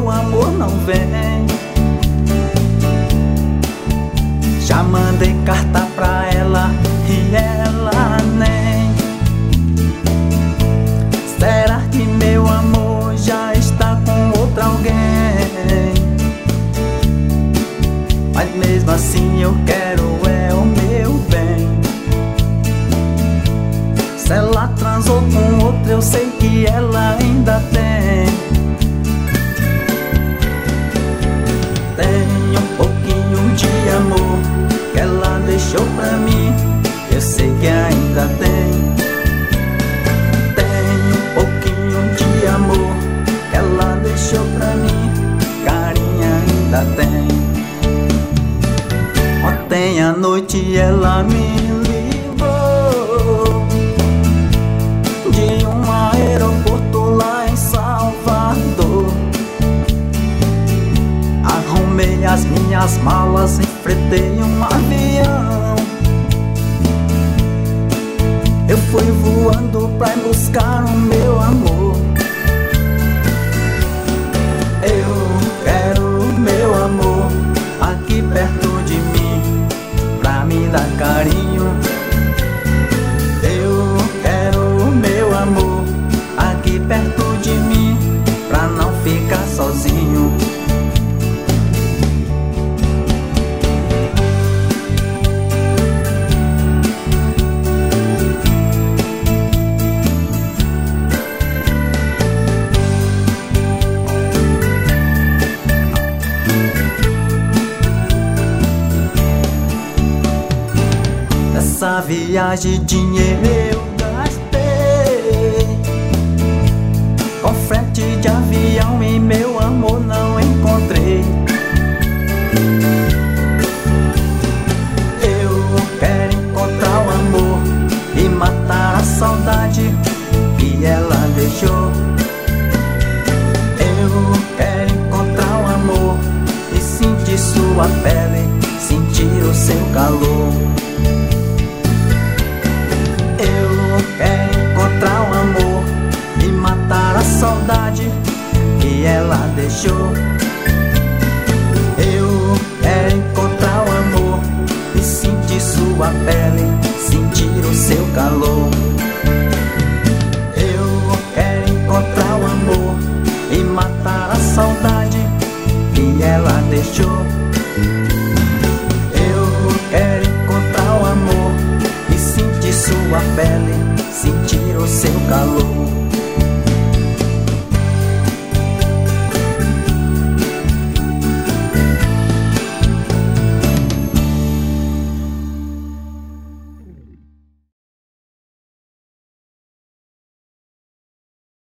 meu amor não vem. Já mandei carta pra ela e ela nem. Será que meu amor já está com outro alguém? Mas mesmo assim eu quero é o meu bem. Se ela transou com outro, eu sei que ela ainda tem. Tem um pouquinho de amor que ela deixou pra mim, eu sei que ainda tem. Tem um pouquinho de amor que ela deixou pra mim, carinha ainda tem. Ontem à noite ela me ligou de um aeroporto lá em Salvador. Arrumei as minhas malas, enfrentei um avião. Eu fui voando pra ir buscar o meu amor. Eu quero o meu amor aqui perto de mim, pra me dar carinho. Eu quero o meu amor aqui perto de mim, pra não ficar sozinho. Essa viagem dinheiro eu gastei com frete de avião e meu amor não encontrei. Eu quero encontrar o amor e matar a saudade que ela deixou. Eu quero encontrar o amor e sentir sua pele, sentir o seu calor. Eu quero encontrar o amor e matar a saudade que ela deixou.